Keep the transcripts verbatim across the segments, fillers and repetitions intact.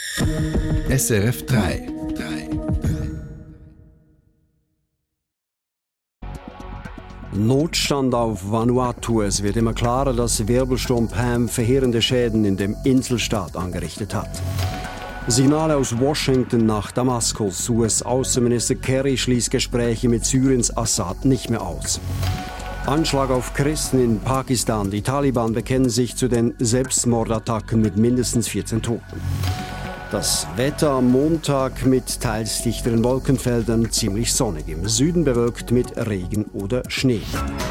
S R F drei. Notstand auf Vanuatu. Es wird immer klarer, dass Wirbelsturm Pam verheerende Schäden in dem Inselstaat angerichtet hat. Signale aus Washington nach Damaskus. U S-Außenminister Kerry schließt Gespräche mit Syriens Assad nicht mehr aus. Anschlag auf Christen in Pakistan. Die Taliban bekennen sich zu den Selbstmordattacken mit mindestens vierzehn Toten. Das Wetter am Montag mit teils dichteren Wolkenfeldern, ziemlich sonnig. Im Süden bewölkt mit Regen oder Schnee.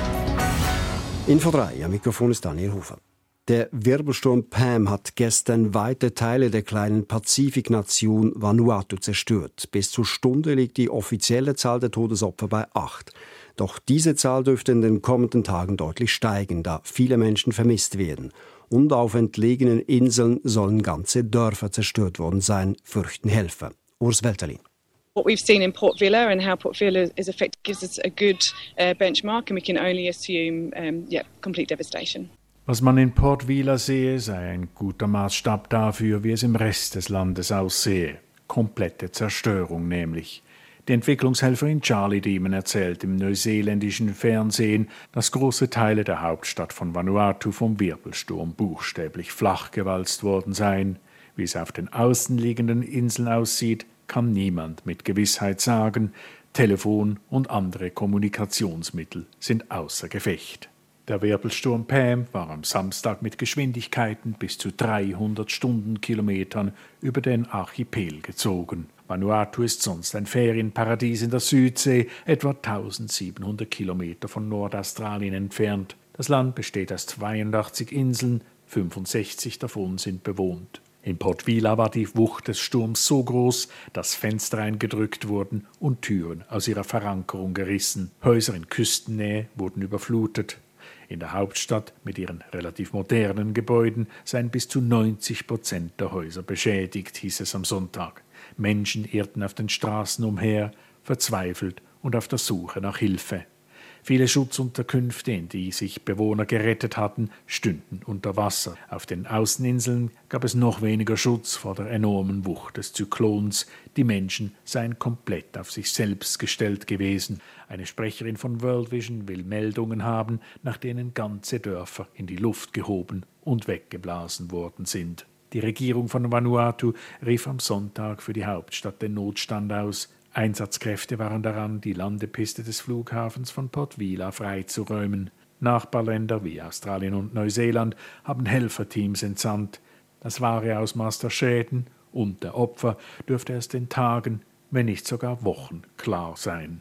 Info drei, am Mikrofon ist Daniel Hofer. Der Wirbelsturm Pam hat gestern weite Teile der kleinen Pazifiknation Vanuatu zerstört. Bis zur Stunde liegt die offizielle Zahl der Todesopfer bei acht. Doch diese Zahl dürfte in den kommenden Tagen deutlich steigen, da viele Menschen vermisst werden. Und auf entlegenen Inseln sollen ganze Dörfer zerstört worden sein, fürchten Helfer. Urs Welterlin. What we've seen in Port Vila and how Port Vila is affected gives us a good uh, benchmark, and we can only assume um, yeah, complete devastation. Was man in Port Vila sehe, sei ein guter Maßstab dafür, wie es im Rest des Landes aussehe. Komplette Zerstörung nämlich. Die Entwicklungshelferin Charlie Demon erzählt im neuseeländischen Fernsehen, dass große Teile der Hauptstadt von Vanuatu vom Wirbelsturm buchstäblich flachgewalzt worden seien. Wie es auf den außenliegenden Inseln aussieht, kann niemand mit Gewissheit sagen. Telefon und andere Kommunikationsmittel sind außer Gefecht. Der Wirbelsturm Pam war am Samstag mit Geschwindigkeiten bis zu dreihundert Stundenkilometern über den Archipel gezogen. Vanuatu ist sonst ein Ferienparadies in der Südsee, etwa tausendsiebenhundert Kilometer von Nordaustralien entfernt. Das Land besteht aus zweiundachtzig Inseln, fünfundsechzig davon sind bewohnt. In Port Vila war die Wucht des Sturms so groß, dass Fenster eingedrückt wurden und Türen aus ihrer Verankerung gerissen. Häuser in Küstennähe wurden überflutet. In der Hauptstadt mit ihren relativ modernen Gebäuden seien bis zu neunzig Prozent der Häuser beschädigt, hieß es am Sonntag. Menschen irrten auf den Straßen umher, verzweifelt und auf der Suche nach Hilfe. Viele Schutzunterkünfte, in die sich Bewohner gerettet hatten, stünden unter Wasser. Auf den Außeninseln gab es noch weniger Schutz vor der enormen Wucht des Zyklons. Die Menschen seien komplett auf sich selbst gestellt gewesen. Eine Sprecherin von World Vision will Meldungen haben, nach denen ganze Dörfer in die Luft gehoben und weggeblasen worden sind. Die Regierung von Vanuatu rief am Sonntag für die Hauptstadt den Notstand aus. Einsatzkräfte waren daran, die Landepiste des Flughafens von Port Vila freizuräumen. Nachbarländer wie Australien und Neuseeland haben Helferteams entsandt. Das wahre Ausmaß der Schäden und der Opfer dürfte erst in Tagen, wenn nicht sogar Wochen, klar sein.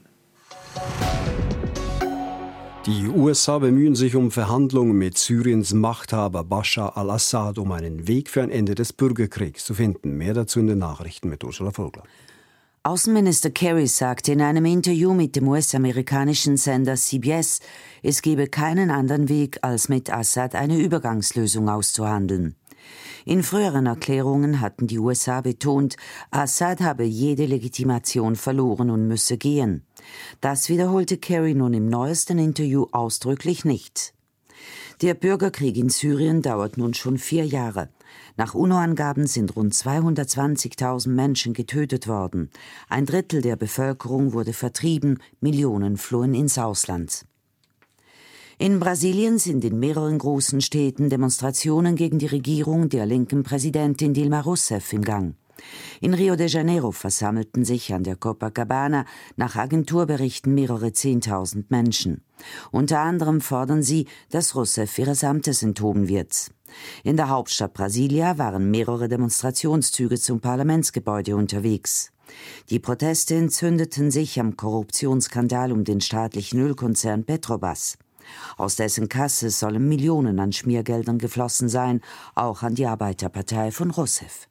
Die U S A bemühen sich um Verhandlungen mit Syriens Machthaber Bashar al-Assad, um einen Weg für ein Ende des Bürgerkriegs zu finden. Mehr dazu in den Nachrichten mit Ursula Vogler. Außenminister Kerry sagte in einem Interview mit dem U S-amerikanischen Sender C B S, es gebe keinen anderen Weg, als mit Assad eine Übergangslösung auszuhandeln. In früheren Erklärungen hatten die U S A betont, Assad habe jede Legitimation verloren und müsse gehen. Das wiederholte Kerry nun im neuesten Interview ausdrücklich nicht. Der Bürgerkrieg in Syrien dauert nun schon vier Jahre. Nach UNO-Angaben sind rund zweihundertzwanzigtausend Menschen getötet worden. Ein Drittel der Bevölkerung wurde vertrieben, Millionen flohen ins Ausland. In Brasilien sind in mehreren großen Städten Demonstrationen gegen die Regierung der linken Präsidentin Dilma Rousseff im Gang. In Rio de Janeiro versammelten sich an der Copacabana nach Agenturberichten mehrere Zehntausend Menschen. Unter anderem fordern sie, dass Rousseff ihres Amtes enthoben wird. In der Hauptstadt Brasilia waren mehrere Demonstrationszüge zum Parlamentsgebäude unterwegs. Die Proteste entzündeten sich am Korruptionsskandal um den staatlichen Ölkonzern Petrobras. Aus dessen Kasse sollen Millionen an Schmiergeldern geflossen sein, auch an die Arbeiterpartei von Rousseff.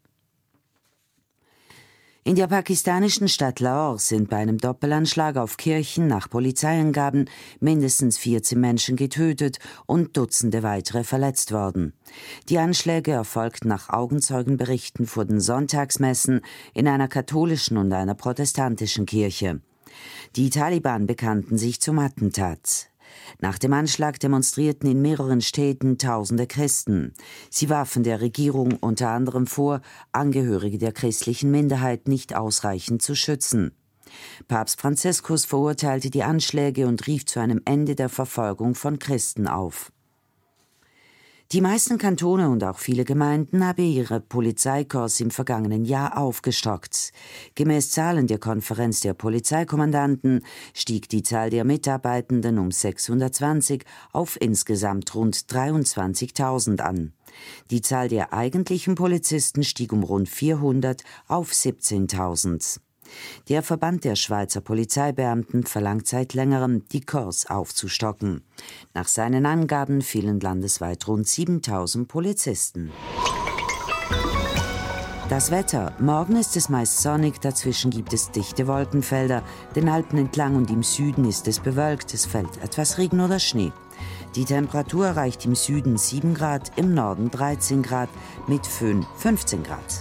In der pakistanischen Stadt Lahore sind bei einem Doppelanschlag auf Kirchen nach Polizeiangaben mindestens vierzehn Menschen getötet und Dutzende weitere verletzt worden. Die Anschläge erfolgten nach Augenzeugenberichten vor den Sonntagsmessen in einer katholischen und einer protestantischen Kirche. Die Taliban bekannten sich zum Attentat. Nach dem Anschlag demonstrierten in mehreren Städten tausende Christen. Sie warfen der Regierung unter anderem vor, Angehörige der christlichen Minderheit nicht ausreichend zu schützen. Papst Franziskus verurteilte die Anschläge und rief zu einem Ende der Verfolgung von Christen auf. Die meisten Kantone und auch viele Gemeinden haben ihre Polizeikorps im vergangenen Jahr aufgestockt. Gemäß Zahlen der Konferenz der Polizeikommandanten stieg die Zahl der Mitarbeitenden um sechshundertzwanzig auf insgesamt rund dreiundzwanzigtausend an. Die Zahl der eigentlichen Polizisten stieg um rund vierhundert auf siebzehntausend. Der Verband der Schweizer Polizeibeamten verlangt seit längerem, die Korps aufzustocken. Nach seinen Angaben fehlen landesweit rund siebentausend Polizisten. Das Wetter. Morgen ist es meist sonnig, dazwischen gibt es dichte Wolkenfelder. Den Alpen entlang und im Süden ist es bewölkt, es fällt etwas Regen oder Schnee. Die Temperatur erreicht im Süden sieben Grad, im Norden dreizehn Grad, mit Föhn fünfzehn Grad.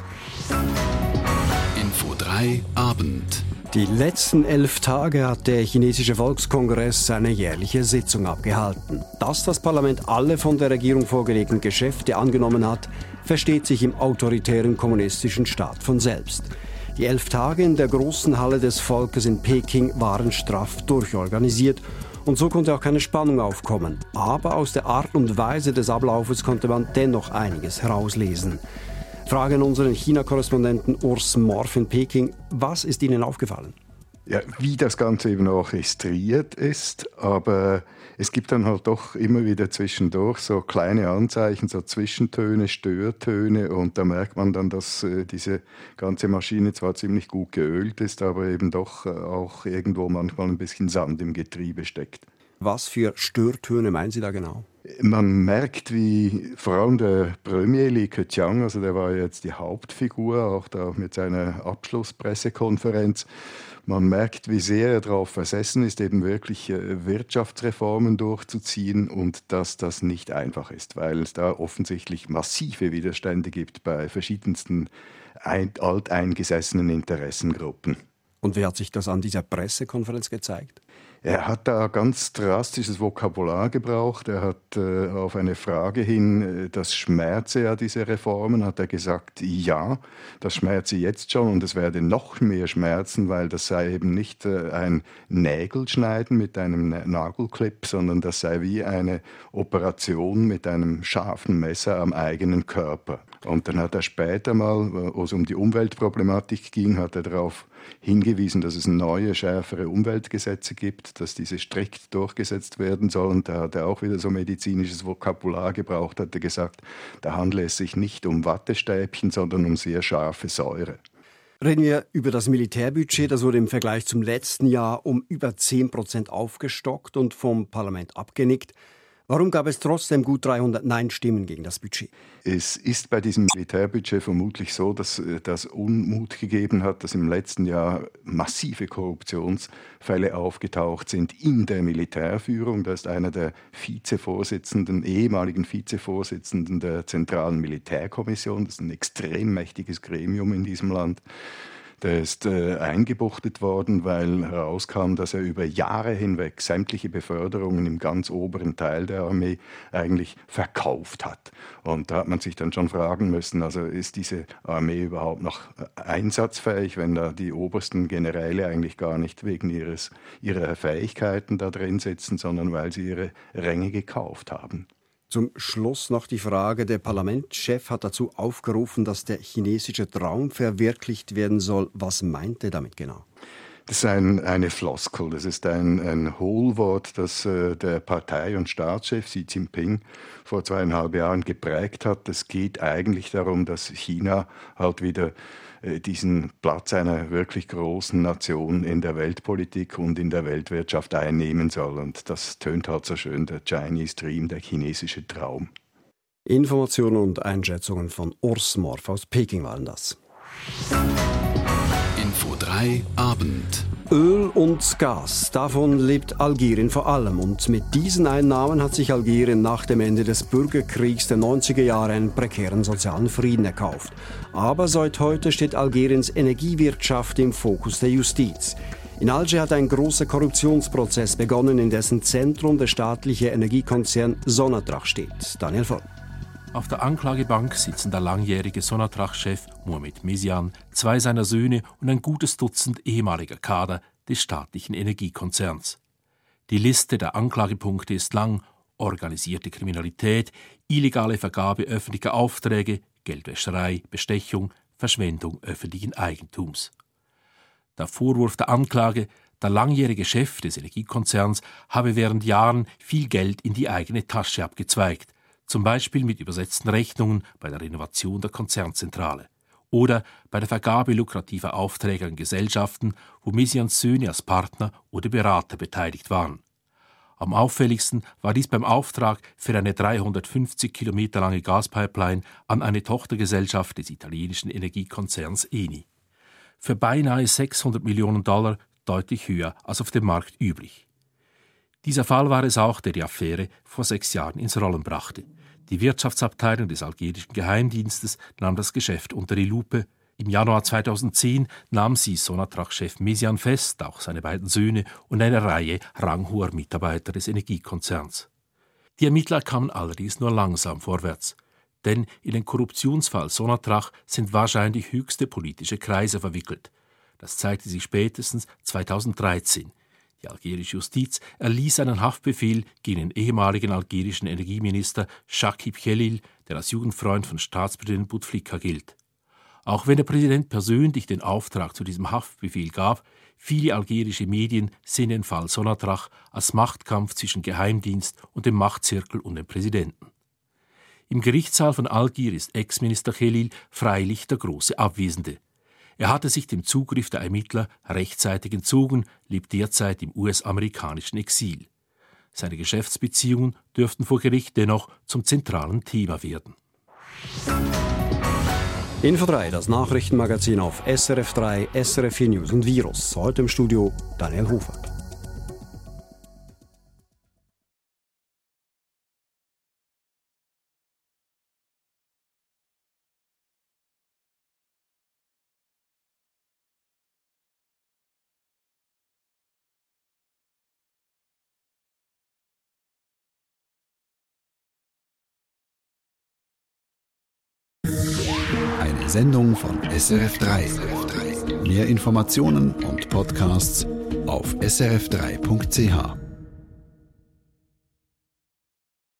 Info drei Abend. Die letzten elf Tage hat der chinesische Volkskongress seine jährliche Sitzung abgehalten. Dass das Parlament alle von der Regierung vorgelegten Geschäfte angenommen hat, versteht sich im autoritären kommunistischen Staat von selbst. Die elf Tage in der großen Halle des Volkes in Peking waren straff durchorganisiert und so konnte auch keine Spannung aufkommen. Aber aus der Art und Weise des Ablaufes konnte man dennoch einiges herauslesen. Frage an unseren China-Korrespondenten Urs Morf in Peking. Was ist Ihnen aufgefallen? Ja, wie das Ganze eben orchestriert ist, aber es gibt dann halt doch immer wieder zwischendurch so kleine Anzeichen, so Zwischentöne, Störtöne und da merkt man dann, dass äh, diese ganze Maschine zwar ziemlich gut geölt ist, aber eben doch äh, auch irgendwo manchmal ein bisschen Sand im Getriebe steckt. Was für Störtöne meinen Sie da genau? Man merkt, wie vor allem der Premier Li Keqiang, also der war jetzt die Hauptfigur, auch da mit seiner Abschlusspressekonferenz, man merkt, wie sehr er darauf versessen ist, eben wirklich Wirtschaftsreformen durchzuziehen und dass das nicht einfach ist, weil es da offensichtlich massive Widerstände gibt bei verschiedensten alteingesessenen Interessengruppen. Und wie hat sich das an dieser Pressekonferenz gezeigt? Er hat da ganz drastisches Vokabular gebraucht. Er hat äh, auf eine Frage hin, äh, das schmerze ja diese Reformen, hat er gesagt, ja, das schmerze jetzt schon und es werde noch mehr schmerzen, weil das sei eben nicht äh, ein Nägelschneiden mit einem Nagelclip, sondern das sei wie eine Operation mit einem scharfen Messer am eigenen Körper. Und dann hat er später mal, wo es um die Umweltproblematik ging, hat er darauf hingewiesen, dass es neue, schärfere Umweltgesetze gibt, dass diese strikt durchgesetzt werden sollen. Da hat er auch wieder so medizinisches Vokabular gebraucht, hat er gesagt, da handle es sich nicht um Wattestäbchen, sondern um sehr scharfe Säure. Reden wir über das Militärbudget. Das wurde im Vergleich zum letzten Jahr um über zehn Prozent aufgestockt und vom Parlament abgenickt. Warum gab es trotzdem gut dreihundert Nein-Stimmen gegen das Budget? Es ist bei diesem Militärbudget vermutlich so, dass das Unmut gegeben hat, dass im letzten Jahr massive Korruptionsfälle aufgetaucht sind in der Militärführung. Da ist einer der Vizevorsitzenden, ehemaligen Vizevorsitzenden der Zentralen Militärkommission. Das ist ein extrem mächtiges Gremium in diesem Land. Der ist äh, eingebuchtet worden, weil herauskam, dass er über Jahre hinweg sämtliche Beförderungen im ganz oberen Teil der Armee eigentlich verkauft hat. Und da hat man sich dann schon fragen müssen, also ist diese Armee überhaupt noch einsatzfähig, wenn da die obersten Generäle eigentlich gar nicht wegen ihres, ihrer Fähigkeiten da drin sitzen, sondern weil sie ihre Ränge gekauft haben. Zum Schluss noch die Frage, der Parlamentschef hat dazu aufgerufen, dass der chinesische Traum verwirklicht werden soll. Was meint er damit genau? Das ist ein, eine Floskel, das ist ein, ein Hohlwort, das äh, der Partei- und Staatschef Xi Jinping vor zweieinhalb Jahren geprägt hat. Es geht eigentlich darum, dass China halt wieder äh, diesen Platz einer wirklich großen Nation in der Weltpolitik und in der Weltwirtschaft einnehmen soll. Und das tönt halt so schön, der Chinese Dream, der chinesische Traum. Informationen und Einschätzungen von Urs Morf aus Peking waren das. Info drei Abend. Öl und Gas, davon lebt Algerien vor allem. Und mit diesen Einnahmen hat sich Algerien nach dem Ende des Bürgerkriegs der neunziger Jahre einen prekären sozialen Frieden erkauft. Aber seit heute steht Algeriens Energiewirtschaft im Fokus der Justiz. In Alger hat ein großer Korruptionsprozess begonnen, in dessen Zentrum der staatliche Energiekonzern Sonatrach steht. Daniel Voll. Auf der Anklagebank sitzen der langjährige Sonatrach-Chef Mohamed Mesian, zwei seiner Söhne und ein gutes Dutzend ehemaliger Kader des staatlichen Energiekonzerns. Die Liste der Anklagepunkte ist lang: organisierte Kriminalität, illegale Vergabe öffentlicher Aufträge, Geldwäscherei, Bestechung, Verschwendung öffentlichen Eigentums. Der Vorwurf der Anklage: der langjährige Chef des Energiekonzerns habe während Jahren viel Geld in die eigene Tasche abgezweigt, zum Beispiel mit übersetzten Rechnungen bei der Renovation der Konzernzentrale oder bei der Vergabe lukrativer Aufträge an Gesellschaften, wo Mesians Söhne als Partner oder Berater beteiligt waren. Am auffälligsten war dies beim Auftrag für eine dreihundertfünfzig Kilometer lange Gaspipeline an eine Tochtergesellschaft des italienischen Energiekonzerns Eni. Für beinahe sechshundert Millionen Dollar, deutlich höher als auf dem Markt üblich. Dieser Fall war es auch, der die Affäre vor sechs Jahren ins Rollen brachte. Die Wirtschaftsabteilung des algerischen Geheimdienstes nahm das Geschäft unter die Lupe. Im Januar zweitausendzehn nahm sie Sonatrach-Chef Mesian fest, auch seine beiden Söhne und eine Reihe ranghoher Mitarbeiter des Energiekonzerns. Die Ermittler kamen allerdings nur langsam vorwärts. Denn in den Korruptionsfall Sonatrach sind wahrscheinlich höchste politische Kreise verwickelt. Das zeigte sich spätestens zweitausenddreizehn. Die algerische Justiz erließ einen Haftbefehl gegen den ehemaligen algerischen Energieminister Chakib Khelil, der als Jugendfreund von Staatspräsident Bouteflika gilt. Auch wenn der Präsident persönlich den Auftrag zu diesem Haftbefehl gab, viele algerische Medien sehen den Fall Sonatrach als Machtkampf zwischen Geheimdienst und dem Machtzirkel und dem Präsidenten. Im Gerichtssaal von Algier ist Ex-Minister Khelil freilich der große Abwesende. Er hatte sich dem Zugriff der Ermittler rechtzeitig entzogen, lebt derzeit im U S-amerikanischen Exil. Seine Geschäftsbeziehungen dürften vor Gericht dennoch zum zentralen Thema werden. Info drei, das Nachrichtenmagazin auf S R F drei, S R F vier News und Virus. Heute im Studio Daniel Hofer. Eine Sendung von S R F drei. Mehr Informationen und Podcasts auf s r f drei punkt c h.